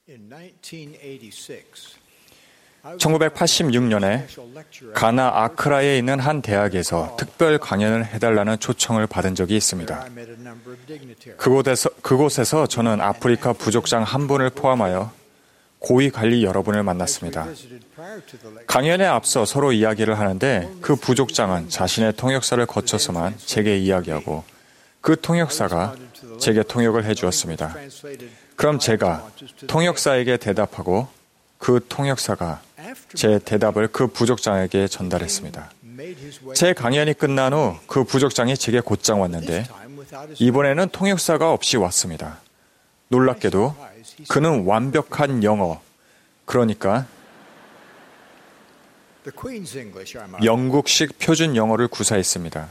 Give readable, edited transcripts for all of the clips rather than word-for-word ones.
1986년에 가나 아크라에 있는 한 대학에서 특별 강연을 해달라는 초청을 받은 적이 있습니다. 그곳에서 저는 아프리카 부족장 한 분을 포함하여 고위 관리 여러분을 만났습니다. 강연에 앞서 서로 이야기를 하는데 그 부족장은 자신의 통역사를 거쳐서만 제게 이야기하고 그 통역사가 제게 통역을 해주었습니다. 그럼 제가 통역사에게 대답하고 그 통역사가 제 대답을 그 부족장에게 전달했습니다. 제 강연이 끝난 후 그 부족장이 제게 곧장 왔는데 이번에는 통역사가 없이 왔습니다. 놀랍게도 그는 완벽한 영어, 그러니까 영국식 표준 영어를 구사했습니다.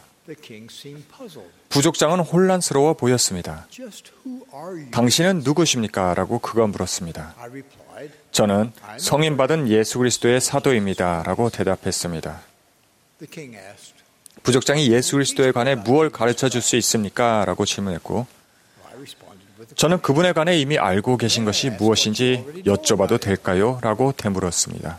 부족장은 혼란스러워 보였습니다. 당신은 누구십니까? 라고 그가 물었습니다. 저는 성인받은 예수 그리스도의 사도입니다. 라고 대답했습니다. 부족장이 예수 그리스도에 관해 무엇을 가르쳐 줄 수 있습니까? 라고 질문했고 저는 그분에 관해 이미 알고 계신 것이 무엇인지 여쭤봐도 될까요? 라고 되물었습니다.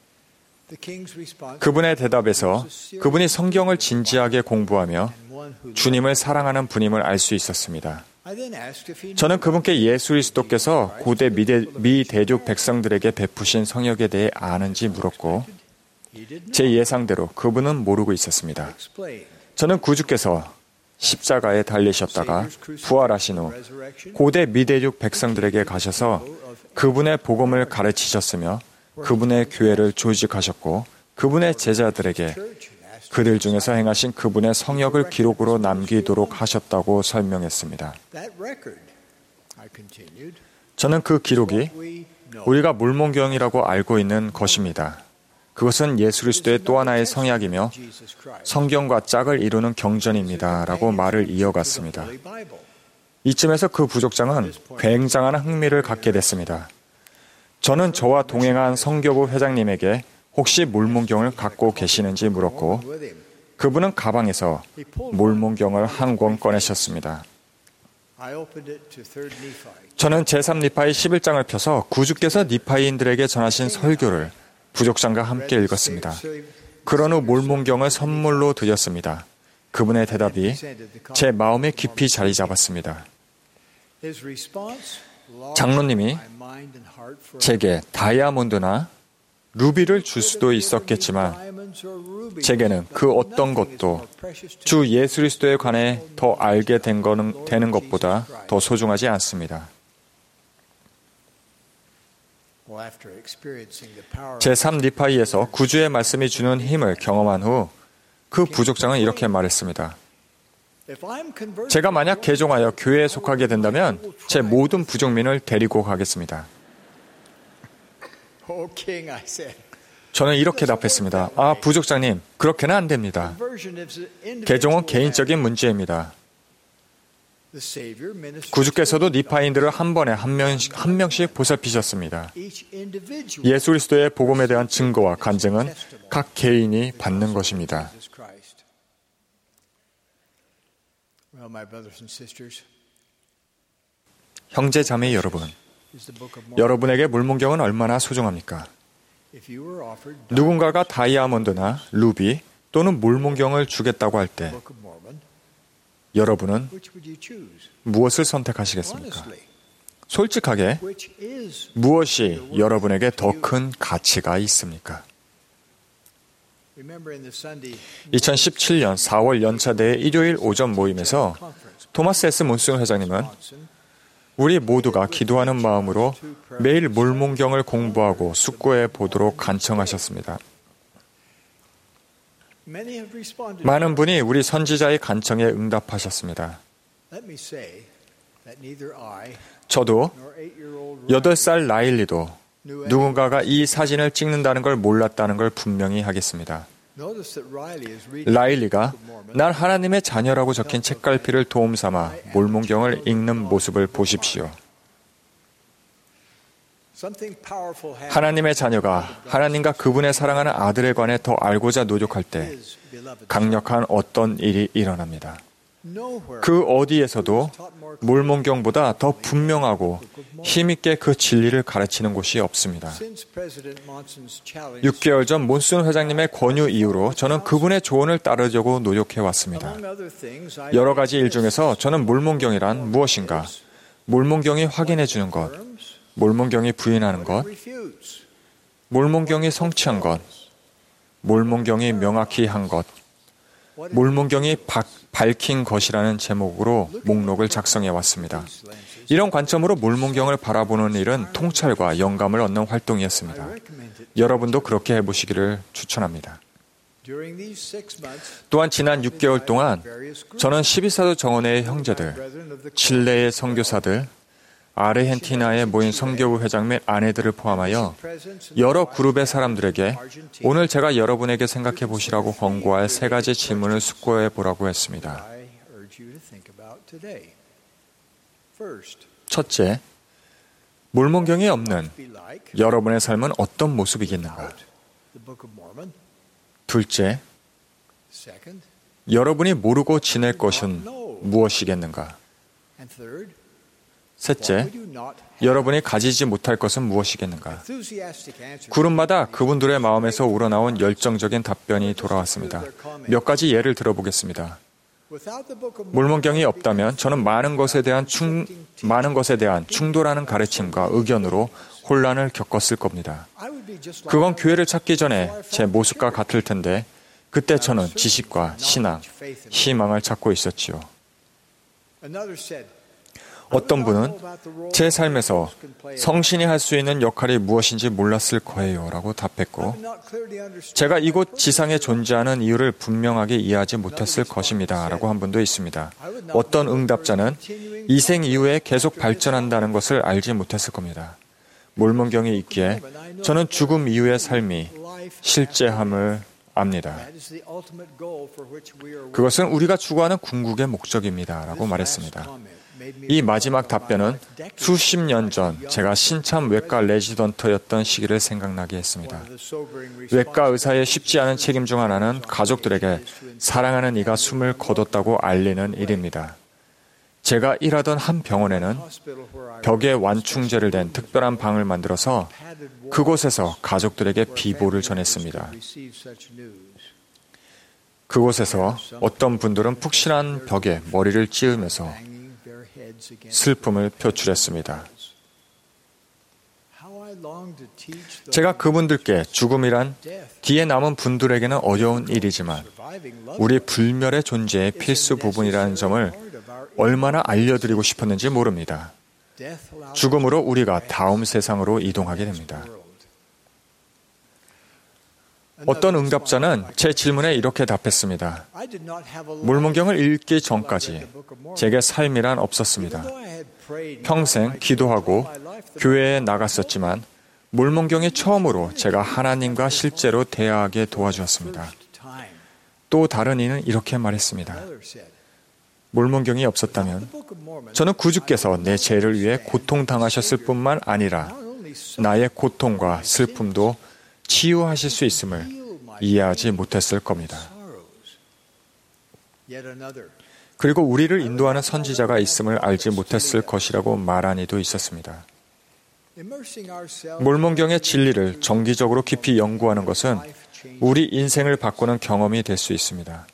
그분의 대답에서 그분이 성경을 진지하게 공부하며 주님을 사랑하는 분임을 알 수 있었습니다. 저는 그분께 예수 그리스도께서 고대 미대륙 백성들에게 베푸신 성역에 대해 아는지 물었고 제 예상대로 그분은 모르고 있었습니다. 저는 구주께서 십자가에 달리셨다가 부활하신 후 고대 미대륙 백성들에게 가셔서 그분의 복음을 가르치셨으며 그분의 교회를 조직하셨고 그분의 제자들에게 그들 중에서 행하신 그분의 성역을 기록으로 남기도록 하셨다고 설명했습니다. 저는 그 기록이 우리가 몰몬경이라고 알고 있는 것입니다. 그것은 예수 그리스도의 또 하나의 성약이며 성경과 짝을 이루는 경전입니다. 라고 말을 이어갔습니다. 이쯤에서 그 부족장은 굉장한 흥미를 갖게 됐습니다. 저는 저와 동행한 성교부 회장님에게 혹시 몰몬경을 갖고 계시는지 물었고 그분은 가방에서 몰몬경을 한 권 꺼내셨습니다. 저는 제3니파이 11장을 펴서 구주께서 니파이인들에게 전하신 설교를 부족장과 함께 읽었습니다. 그런 후 몰몬경을 선물로 드렸습니다. 그분의 대답이 제 마음에 깊이 자리 잡았습니다. 장로님이 제게 다이아몬드나 루비를 줄 수도 있었겠지만 제게는 그 어떤 것도 주 예수 그리스도에 관해 더 알게 되는 것보다 더 소중하지 않습니다. 제3니파이에서 구주의 말씀이 주는 힘을 경험한 후 그 부족장은 이렇게 말했습니다. 제가 만약 개종하여 교회에 속하게 된다면 제 모든 부족민을 데리고 가겠습니다. 저는 이렇게 답했습니다. 부족장님, 그렇게는 안 됩니다. 개종은 개인적인 문제입니다. 구주께서도 니파인들을 한 번에 한 명씩 보살피셨습니다. 예수 그리스도의 복음에 대한 증거와 간증은 각 개인이 받는 것입니다. 형제 자매 여러분, 여러분에게 몰몬경은 얼마나 소중합니까? 누군가가 다이아몬드나 루비 또는 몰몬경을 주겠다고 할 때 여러분은 무엇을 선택하시겠습니까? 솔직하게 무엇이 여러분에게 더 큰 가치가 있습니까? 2017년 4월 연차대의 일요일 오전 모임에서 토마스 S. 몬슨 회장님은 우리 모두가 기도하는 마음으로 매일 몰몬경을 공부하고 숙고해 보도록 간청하셨습니다. 많은 분이 우리 선지자의 간청에 응답하셨습니다. 저도 8살 라일리도 누군가가 이 사진을 찍는다는 걸 몰랐다는 걸 분명히 하겠습니다. 라일리가 난 하나님의 자녀라고 적힌 책갈피를 도움 삼아 몰몬경을 읽는 모습을 보십시오. 하나님의 자녀가 하나님과 그분의 사랑하는 아들에 관해 더 알고자 노력할 때 강력한 어떤 일이 일어납니다. 그 어디에서도 몰몬경보다 더 분명하고 힘있게 그 진리를 가르치는 곳이 없습니다. 6개월 전 몬슨 회장님의 권유 이후로 저는 그분의 조언을 따르려고 노력해왔습니다. 여러 가지 일 중에서 저는 몰몬경이란 무엇인가, 몰몬경이 확인해주는 것, 몰몬경이 부인하는 것, 몰몬경이 성취한 것, 몰몬경이 명확히 한 것, 몰몬경이 밝힌 것이라는 제목으로 목록을 작성해 왔습니다. 이런 관점으로 몰몬경을 바라보는 일은 통찰과 영감을 얻는 활동이었습니다. 여러분도 그렇게 해보시기를 추천합니다. 또한 지난 6개월 동안 저는 12사도 정원회의 형제들, 칠레의 선교사들, 아르헨티나에 모인 선교부 회장 및 아내들을 포함하여 여러 그룹의 사람들에게 오늘 제가 여러분에게 생각해 보시라고 권고할 3가지 질문을 숙고해 보라고 했습니다. 첫째, 몰몬경이 없는 여러분의 삶은 어떤 모습이겠는가? 둘째, 여러분이 모르고 지낼 것은 무엇이겠는가? 셋째, 여러분이 가지지 못할 것은 무엇이겠는가? 그룹마다 그분들의 마음에서 우러나온 열정적인 답변이 돌아왔습니다. 몇 가지 예를 들어보겠습니다. 몰몬경이 없다면 저는 많은 것에 대한 충돌하는 가르침과 의견으로 혼란을 겪었을 겁니다. 그건 교회를 찾기 전에 제 모습과 같을 텐데 그때 저는 지식과 신앙, 희망을 찾고 있었지요. 어떤 분은 제 삶에서 성신이 할 수 있는 역할이 무엇인지 몰랐을 거예요 라고 답했고, 제가 이곳 지상에 존재하는 이유를 분명하게 이해하지 못했을 것입니다 라고 한 분도 있습니다. 어떤 응답자는 이 생 이후에 계속 발전한다는 것을 알지 못했을 겁니다. 몰몬경이 있기에 저는 죽음 이후의 삶이 실제함을 압니다. 그것은 우리가 추구하는 궁극의 목적입니다 라고 말했습니다. 이 마지막 답변은 수십 년 전 제가 신참 외과 레지던트였던 시기를 생각나게 했습니다. 외과 의사의 쉽지 않은 책임 중 하나는 가족들에게 사랑하는 이가 숨을 거뒀다고 알리는 일입니다. 제가 일하던 한 병원에는 벽에 완충제를 댄 특별한 방을 만들어서 그곳에서 가족들에게 비보를 전했습니다. 그곳에서 어떤 분들은 푹신한 벽에 머리를 찌으면서 슬픔을 표출했습니다. 제가 그분들께 죽음이란 뒤에 남은 분들에게는 어려운 일이지만 우리 불멸의 존재의 필수 부분이라는 점을 얼마나 알려드리고 싶었는지 모릅니다. 죽음으로 우리가 다음 세상으로 이동하게 됩니다. 어떤 응답자는 제 질문에 이렇게 답했습니다. 몰몬경을 읽기 전까지 제게 삶이란 없었습니다. 평생 기도하고 교회에 나갔었지만 몰몬경이 처음으로 제가 하나님과 실제로 대화하게 도와주었습니다. 또 다른 이는 이렇게 말했습니다. 몰몬경이 없었다면 저는 구주께서 내 죄를 위해 고통당하셨을 뿐만 아니라 나의 고통과 슬픔도 치유하실 수 있음을 이해하지 못했을 겁니다. 그리고 우리를 인도하는 선지자가 있음을 알지 못했을 것이라고 말한 이도 있었습니다. 몰몬경의 진리를 정기적으로 깊이 연구하는 것은 우리 인생을 바꾸는 경험이 될 수 있습니다.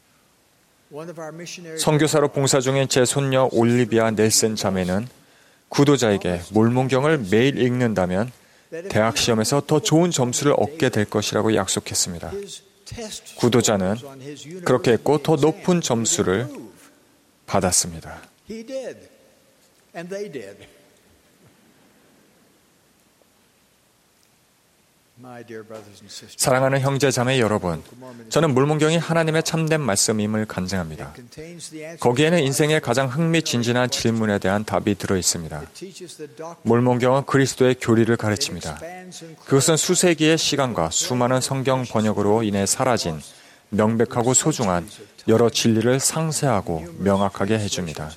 선교사로 봉사 중인 제 손녀 올리비아 넬슨 자매는 구도자에게 몰몬경을 매일 읽는다면 대학 시험에서 더 좋은 점수를 얻게 될 것이라고 약속했습니다. 구도자는 그렇게 했고 더 높은 점수를 받았습니다. 사랑하는 형제 자매 여러분, 저는 몰몬경이 하나님의 참된 말씀임을 간증합니다. 거기에는 인생의 가장 흥미진진한 질문에 대한 답이 들어 있습니다. 몰몬경은 그리스도의 교리를 가르칩니다. 그것은 수세기의 시간과 수많은 성경 번역으로 인해 사라진 명백하고 소중한 여러 진리를 상세하고 명확하게 해줍니다.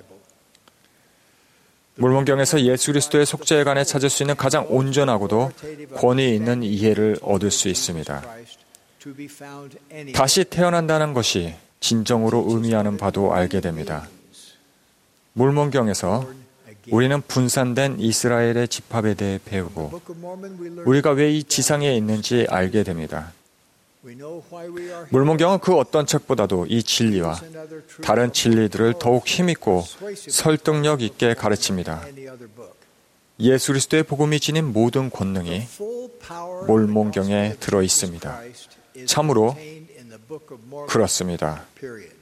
몰몬경에서 예수 그리스도의 속죄에 관해 찾을 수 있는 가장 온전하고도 권위 있는 이해를 얻을 수 있습니다. 다시 태어난다는 것이 진정으로 의미하는 바도 알게 됩니다. 몰몬경에서 우리는 분산된 이스라엘의 집합에 대해 배우고 우리가 왜 이 지상에 있는지 알게 됩니다. 몰몬경은 그 어떤 책보다도 이 진리와 다른 진리들을 더욱 힘있고 설득력 있게 가르칩니다. 예수 그리스도의 복음이 지닌 모든 권능이 몰몬경에 들어 있습니다. 참으로 그렇습니다.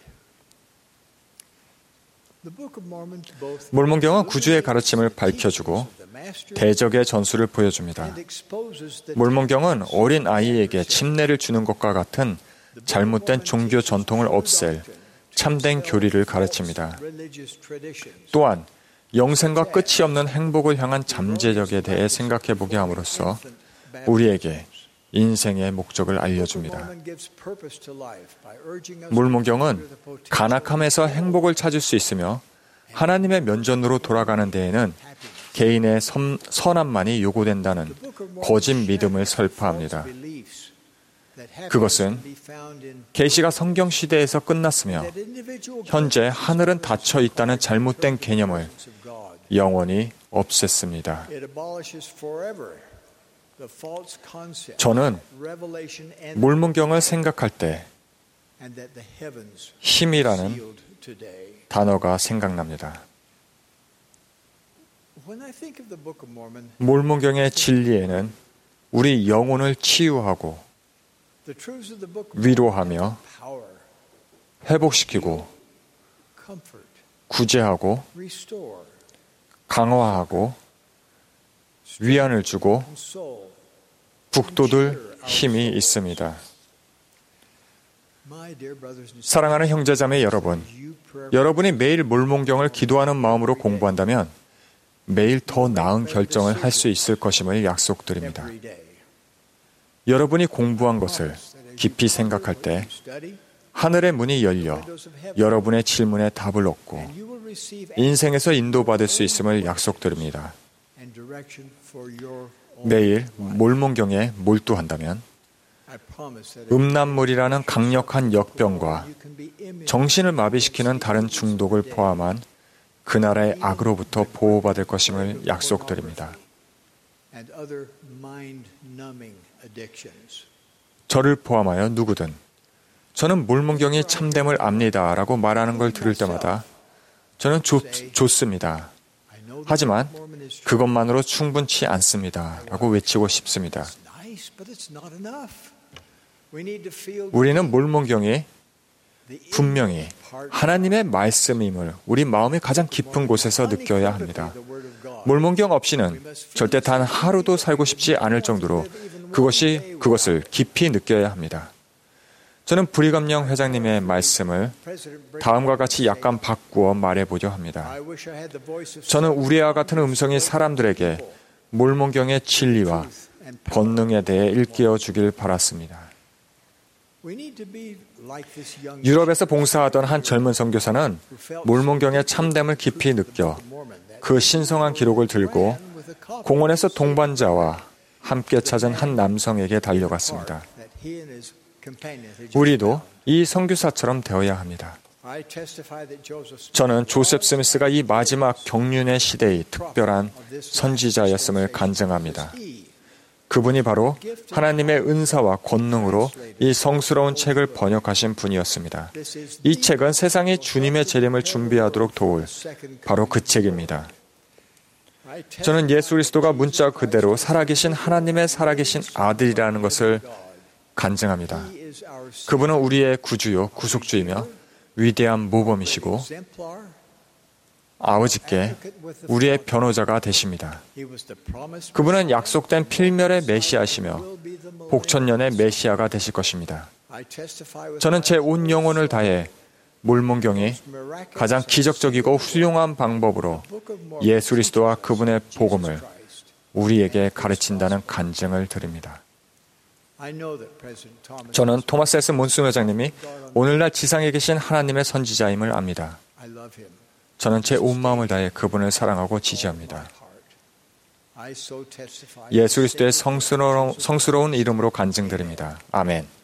몰몬경은 구주의 가르침을 밝혀주고 대적의 전술을 보여줍니다. 몰몬경은 어린 아이에게 침례를 주는 것과 같은 잘못된 종교 전통을 없앨 참된 교리를 가르칩니다. 또한 영생과 끝이 없는 행복을 향한 잠재력에 대해 생각해보게 함으로써 우리에게 인생의 목적을 알려줍니다. 몰몬경은 간악함에서 행복을 찾을 수 있으며 하나님의 면전으로 돌아가는 데에는 개인의 선함만이 요구된다는 거짓 믿음을 설파합니다. 그것은 계시가 성경 시대에서 끝났으며 현재 하늘은 닫혀 있다는 잘못된 개념을 영원히 없앴습니다. 저는 몰몬경을 생각할 때 힘이라는 단어가 생각납니다. 몰몬경의 진리에는 우리 영혼을 치유하고 위로하며 회복시키고 구제하고 강화하고 위안을 주고 북돋을 힘이 있습니다. 사랑하는 형제자매 여러분, 여러분이 매일 몰몬경을 기도하는 마음으로 공부한다면 매일 더 나은 결정을 할 수 있을 것임을 약속드립니다. 여러분이 공부한 것을 깊이 생각할 때 하늘의 문이 열려 여러분의 질문에 답을 얻고 인생에서 인도받을 수 있음을 약속드립니다. 매일 몰몬경에 몰두한다면 음란물이라는 강력한 역병과 정신을 마비시키는 다른 중독을 포함한 그 나라의 악으로부터 보호받을 것임을 약속드립니다. 저를 포함하여 누구든 저는 몰몬경이 참됨을 압니다 라고 말하는 걸 들을 때마다 저는 좋습니다. 하지만 그것만으로 충분치 않습니다 라고 외치고 싶습니다. 우리는 몰몬경이 분명히 하나님의 말씀임을 우리 마음의 가장 깊은 곳에서 느껴야 합니다. 몰몬경 없이는 절대 단 하루도 살고 싶지 않을 정도로 그것을 깊이 느껴야 합니다. 저는 브리감령 회장님의 말씀을 다음과 같이 약간 바꾸어 말해보려 합니다. 저는 우리와 같은 음성이 사람들에게 몰몬경의 진리와 권능에 대해 일깨워 주길 바랐습니다. 유럽에서 봉사하던 한 젊은 선교사는 몰몬경의 참됨을 깊이 느껴 그 신성한 기록을 들고 공원에서 동반자와 함께 찾은 한 남성에게 달려갔습니다. 우리도 이 선교사처럼 되어야 합니다. 저는 조셉 스미스가 이 마지막 경륜의 시대의 특별한 선지자였음을 간증합니다. 그분이 바로 하나님의 은사와 권능으로 이 성스러운 책을 번역하신 분이었습니다. 이 책은 세상이 주님의 재림을 준비하도록 도울 바로 그 책입니다. 저는 예수 그리스도가 문자 그대로 살아계신 하나님의 살아계신 아들이라는 것을 간증합니다. 그분은 우리의 구주요 구속주이며 위대한 모범이시고 아버지께 우리의 변호자가 되십니다. 그분은 약속된 필멸의 메시아시며 복천년의 메시아가 되실 것입니다. 저는 제 온 영혼을 다해 몰몬경이 가장 기적적이고 훌륭한 방법으로 예수 그리스도와 그분의 복음을 우리에게 가르친다는 간증을 드립니다. 저는 토마스 S. 몬슨 회장님이 오늘날 지상에 계신 하나님의 선지자임을 압니다. 저는 제 온 마음을 다해 그분을 사랑하고 지지합니다. 예수 그리스도의 성스러운 이름으로 간증드립니다. 아멘.